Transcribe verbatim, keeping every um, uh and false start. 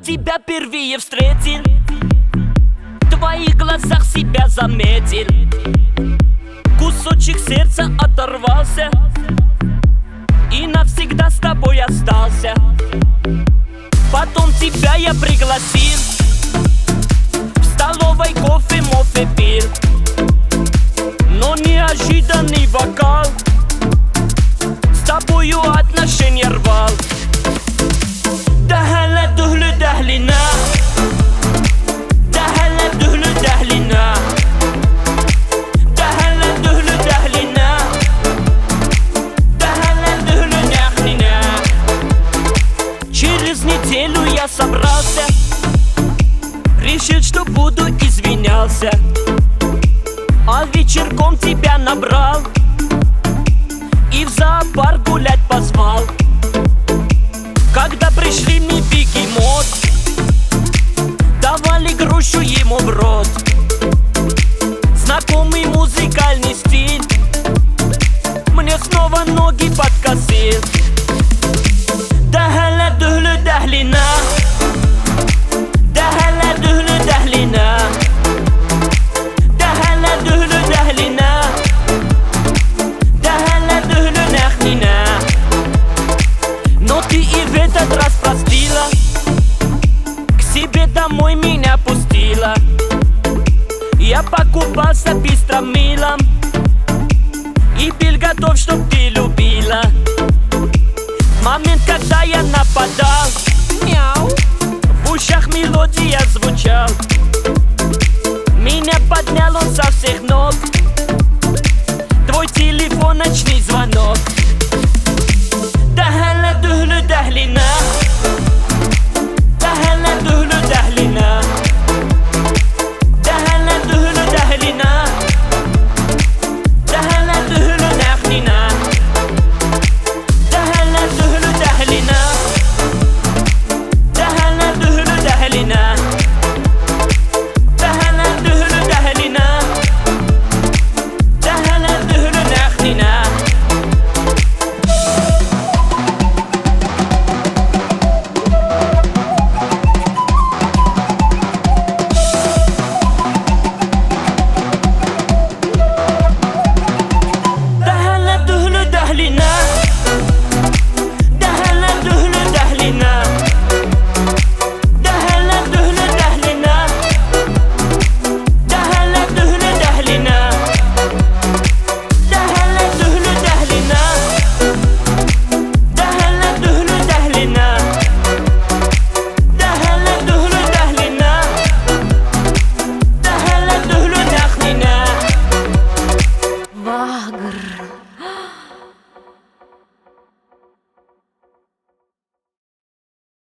тебя впервые встретил, в твоих глазах себя заметил. Кусочек сердца оторвался и навсегда с тобой остался. Потом тебя я пригласил, в столовой кофе мофе пил, но неожиданный вокал с тобою отношения рвал. Дахала духлю дахлина, дахала духлю дахлина, дахала духлю дахлина, дахала духлю дахлина. Через неделю я собрался, решил, что буду извинялся, а вечерком тебя набрал и в зоопарк гулять позвал. Когда пришли мне бегемот, давали грушу ему в рот. Знакомый музыкальный стиль мне снова ноги подкосил. Дахала духлю дахлина, дахала духлю дахлина, дахала духлю дахлина, дахала духлю дахлина. Но ты и в этот раз простила, к себе домой меня пустила. Я покупался быстро милом и был готов, чтоб ты любила. В момент, когда я нападал, мяу, в ушах мелодия звучал. Меня поднял он со всех